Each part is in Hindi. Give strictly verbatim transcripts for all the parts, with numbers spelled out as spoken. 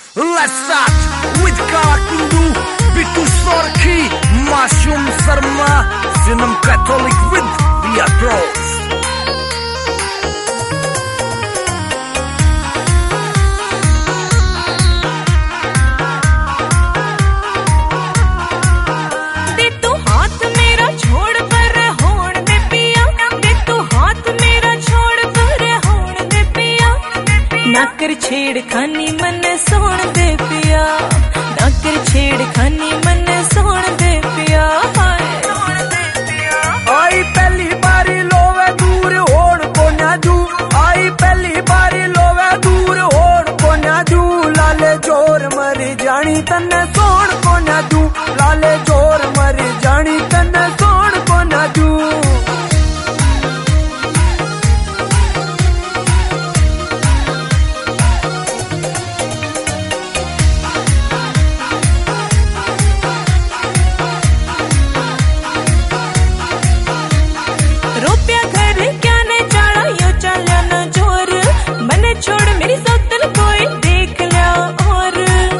Let's start with Kalakundu, Bitu Sorki, Mashum Sarma, Sinam Catholic with the approach. नाकर छेड़ खानी मन सोण दे पिया, नाकर छेड़ खानी मन सोण दे पिया। आई पहली बारी लोवे दूर होड़ को नाजू, आई पहली बारी लोवे दूर होड़ को नाजू। लाले जोर मर जानी तन्ने सोण को नाजू, लाले जोर मर जानी तन्ने सोण को नाजू। छोड़ मेरी सौतन कोई देख लिया और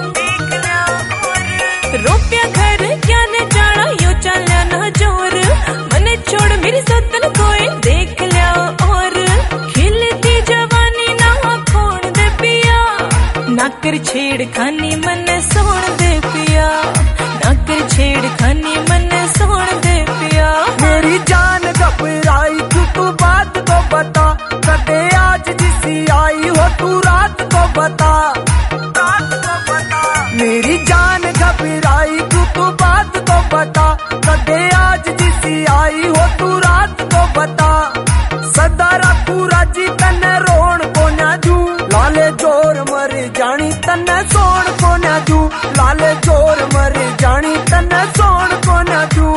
रोपिया घर क्या ने जाना यो चलिया ना जोर। मने छोड़ मेरी सौतन कोई देख लिया और खिलती जवानी ना खोण दे पिया। नाकर छेड़ खानी मन सोण दे पिया, नाकर छेड़ खानी मन सोण दे पिया। मेरी जान घबराई तू तू बात तो बता, कदे आज जिसी आई हो तू रात को बता, रात को बता। मेरी जान घबराई तू तू बात तो बता, कदे आज जिसी आई हो तू रात को बता। सदा रखू राजी तन्ने रोण को नाजू, लाले जोर मर जानी तन्ने सोण को नाजू, लाले जोर मर जानी तन्ने सोण को नाजू।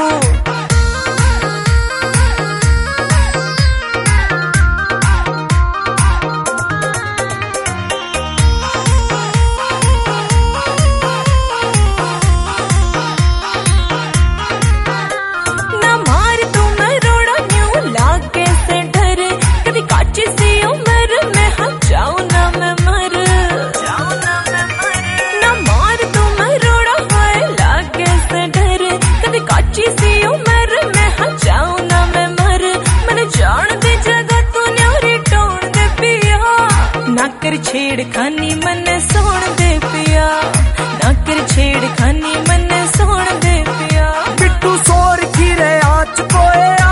नाकर छेड़ खानी मन सोण दे पिया, नाकर छेड़ खानी मन सोण दे पिया। बिट्टू सोर की रे आँच कोए